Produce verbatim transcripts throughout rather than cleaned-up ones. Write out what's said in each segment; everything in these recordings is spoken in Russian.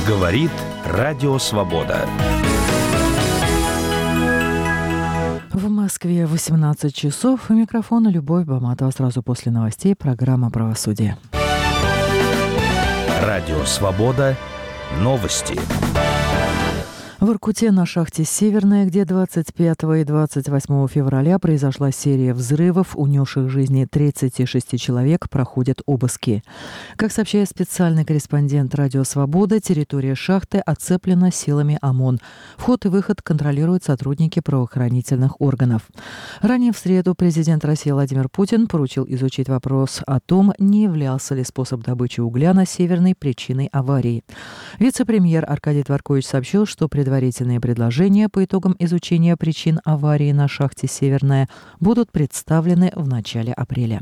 Говорит Радио Свобода. В Москве восемнадцать часов. У микрофона Любовь Баматова. Сразу после новостей программа «Правосудие». Радио Свобода. Новости. В Иркуте на шахте «Северная», где двадцать пятого и двадцать восьмого февраля произошла серия взрывов, унесших жизни тридцати шести человек, проходят обыски. Как сообщает специальный корреспондент «Радио Свобода», территория шахты оцеплена силами ОМОН. Вход и выход контролируют сотрудники правоохранительных органов. Ранее в среду президент России Владимир Путин поручил изучить вопрос о том, не являлся ли способ добычи угля на «Северной» причиной аварии. Вице-премьер Аркадий Дворкович сообщил, что предварительно Предварительные предложения по итогам изучения причин аварии на шахте «Северная» будут представлены в начале апреля.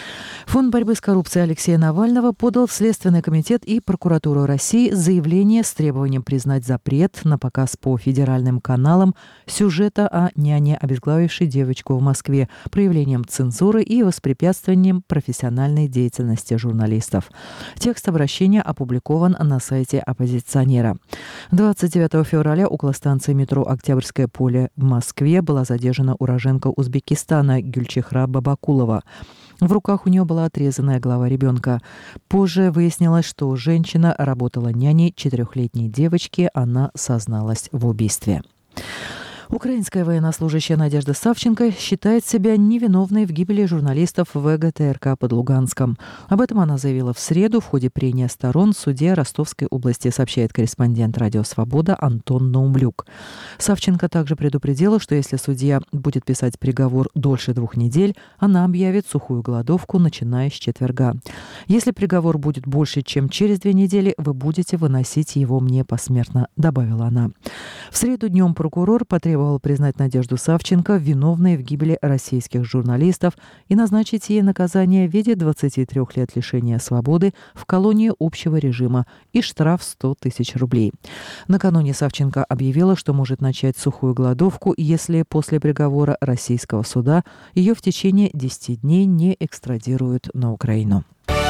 Фонд борьбы с коррупцией Алексея Навального подал в Следственный комитет и прокуратуру России заявление с требованием признать запрет на показ по федеральным каналам сюжета о няне, обезглавившей девочку в Москве, проявлением цензуры и воспрепятствованием профессиональной деятельности журналистов. Текст обращения опубликован на сайте оппозиционера. двадцать девятого февраля около станции метро «Октябрьское поле» в Москве была задержана уроженка Узбекистана Гюльчихра Бабакулова. В руках у нее была отрезанная голова ребенка. Позже выяснилось, что женщина работала няней четырехлетней девочки. Она созналась в убийстве. Украинская военнослужащая Надежда Савченко считает себя невиновной в гибели журналистов вэ гэ тэ эр ка под Луганском. Об этом она заявила в среду в ходе прения сторон в суде Ростовской области, сообщает корреспондент «Радио Свобода» Антон Наумлюк. Савченко также предупредила, что если судья будет писать приговор дольше двух недель, она объявит сухую голодовку, начиная с четверга. Если приговор будет больше, чем через две недели, вы будете выносить его мне посмертно, добавила она. В среду днем прокурор потребовал признать Надежду Савченко виновной в гибели российских журналистов и назначить ей наказание в виде двадцати трёх лет лишения свободы в колонии общего режима и штраф сто тысяч рублей. Накануне Савченко объявила, что может начать сухую голодовку, если после приговора российского суда ее в течение десяти дней не экстрадируют на Украину.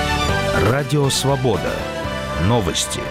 Радио Свобода. Новости.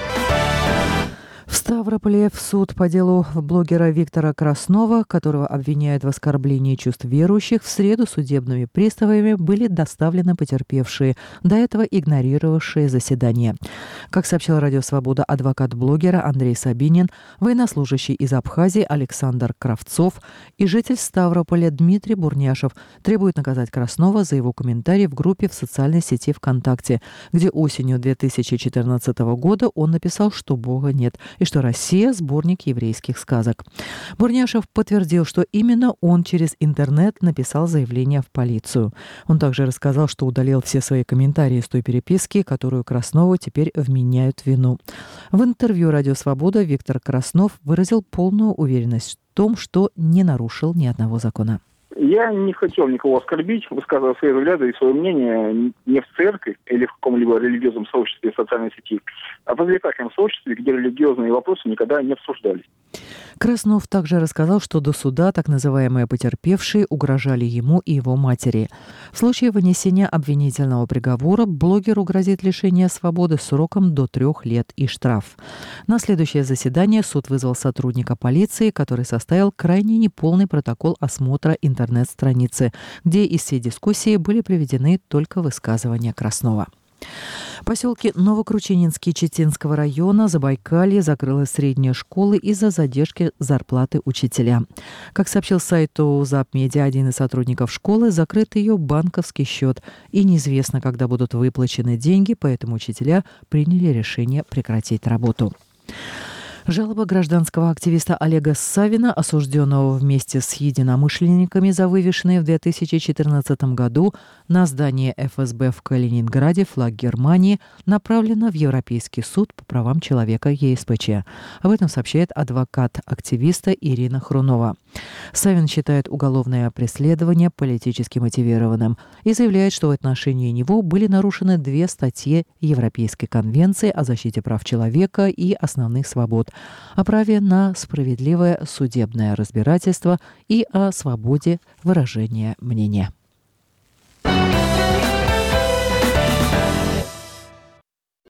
В Ставрополе в суд по делу блогера Виктора Краснова, которого обвиняют в оскорблении чувств верующих, в среду судебными приставами были доставлены потерпевшие, до этого игнорировавшие заседание. Как сообщил Радио Свобода адвокат блогера Андрей Сабинин, военнослужащий из Абхазии Александр Кравцов и житель Ставрополя Дмитрий Бурняшев требуют наказать Краснова за его комментарий в группе в социальной сети ВКонтакте, где осенью две тысячи четырнадцатого года он написал, что Бога нет, и что Россия – сборник еврейских сказок. Бурняшев подтвердил, что именно он через интернет написал заявление в полицию. Он также рассказал, что удалил все свои комментарии с той переписки, которую Краснову теперь вменяют в вину. В интервью «Радио Свобода» Виктор Краснов выразил полную уверенность в том, что не нарушил ни одного закона. Я не хотел никого оскорбить, высказывая свои взгляды и свое мнение не в церкви или в каком-либо религиозном сообществе в социальной сети, а в развлекательном сообществе, где религиозные вопросы никогда не обсуждались. Краснов также рассказал, что до суда так называемые потерпевшие угрожали ему и его матери. В случае вынесения обвинительного приговора блогеру грозит лишение свободы сроком до трех лет и штраф. На следующее заседание суд вызвал сотрудника полиции, который составил крайне неполный протокол осмотра интернет-страницы, где из всей дискуссии были приведены только высказывания Краснова. В поселке Новокручининский Читинского района Забайкалье закрылась средняя школа из-за задержки зарплаты учителя. Как сообщил сайту Запмедиа один из сотрудников школы, закрыт ее банковский счет, и неизвестно, когда будут выплачены деньги, поэтому учителя приняли решение прекратить работу. Жалоба гражданского активиста Олега Савина, осужденного вместе с единомышленниками за вывешенные в две тысячи четырнадцатом году на здание эф эс бэ в Калининграде флаг Германии, направлена в Европейский суд по правам человека е эс пэ че. Об этом сообщает адвокат активиста Ирина Хрунова. Савин считает уголовное преследование политически мотивированным и заявляет, что в отношении него были нарушены две статьи Европейской конвенции о защите прав человека и основных свобод, о праве на справедливое судебное разбирательство и о свободе выражения мнения.